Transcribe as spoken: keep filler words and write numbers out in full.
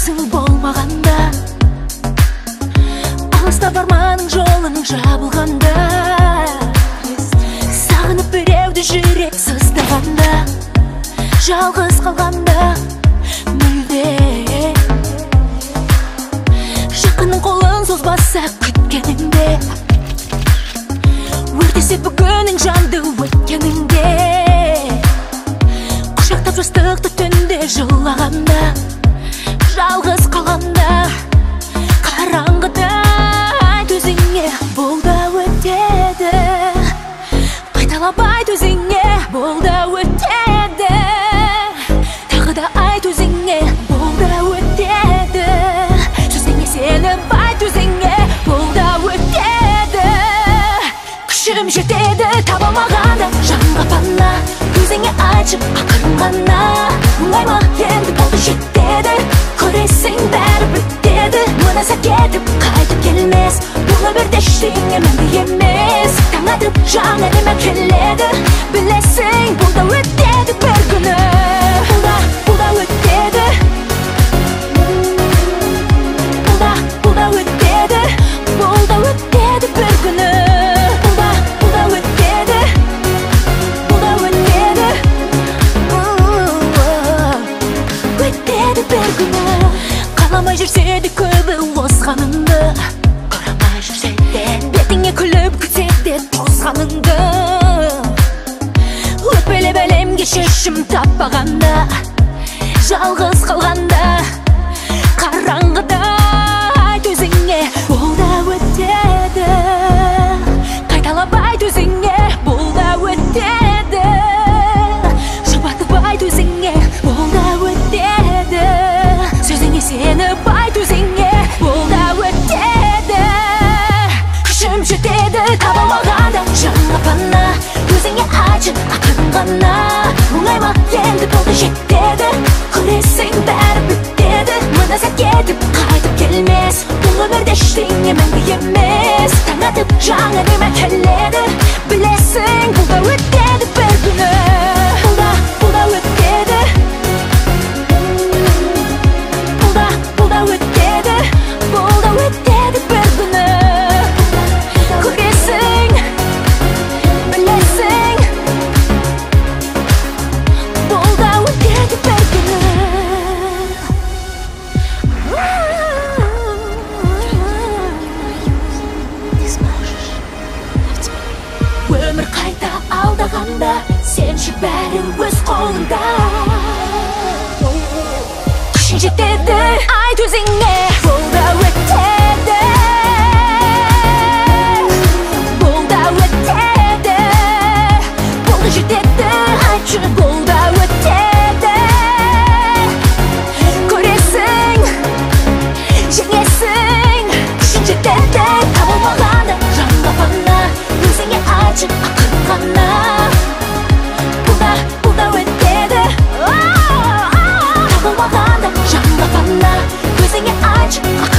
жақсы болмағанда, алыста барманың жолың жабылғанда, сағынып біреуді жүрек сыздағанда, жалғыз қалғанда мүлде жақынның қолын созбаса күткеніңде, өртесе бүгінің жанды өткеніңде, құшақтап жастықты түнде жылағанда, жалғыз қалғанда, қараңғыда айт өзіңе, бұл да өтеді. Қайталап айт өзіңе, бұл да өтеді. Тағы да айт өзіңе, бұл да өтеді. Сөзіңе сеніп айт өзіңе, бұл да өтеді. Күшім жетеді таба алмағанда, жанға пана, өзіңе айтып ақырын ғана. Оңай ма енді болды жетеді, көресің бәрі бітеді. Мынаса кетіп қайтып келмес, бұл өмірде ештеңе мәңгі емес. Таң атып жаңа әдемі келеді, білесің бұл да өтеді бір күні. Бұл да, бұл да өтеді. Бұл да, бұл да өтеді. Бұл да өтеді бір күні. Бұл да, бұл да өтеді. Бұл да өтеді. Өтеді бір күні. Қаламай жүрсе де көбі озғаныңды, қарамай жүрсе де бетіңе күліп күтсе де тозғаныңды, өтпелі бәлемге шешім таппағанда, жалғыз қалғанда, қараңғыда айт өзіңе, бұл да өтеді. Қайталап айт өзіңе, бұл да өтеді. Жұбатып айт өзіңе, бұл да өтеді. Сөзіңе сеніп айт өзіңе, бұл да өтеді. Күшім жетеді таба алмағанда, жанға пана, өзіңе айтып ақырын ғана. Оңай ма енді болды жетеді, көресің бәрі бітеді. Мына сәт кетіп қайтып келмес, бұл өмірде ештеңе мәңгі емес. Таң атып жаңа әдемі келеді, білесің бұл да өтеді бір күні. Бұл да, бұл да өтеді. Бұл да, бұл да өтеді. Бұл да өтеді бір күні. Көресің, білесің, бұл да өтеді бір күні. Өмір қайта алдағанда, сенші бәрі өз қолында. Күшің жетеді айт өзіңе, бұл да өтеді. Бұл да өтеді. Бұл да жетеді айтшы, бұл да өтеді. Көресің, жеңесің. Күшің жетеді таба алмағанда, жанға пана, өзіңе айтып ақырын ғана. Бұл да, бұл да өтеді. Таба алмағанда, жанға пана, өзіңе айтып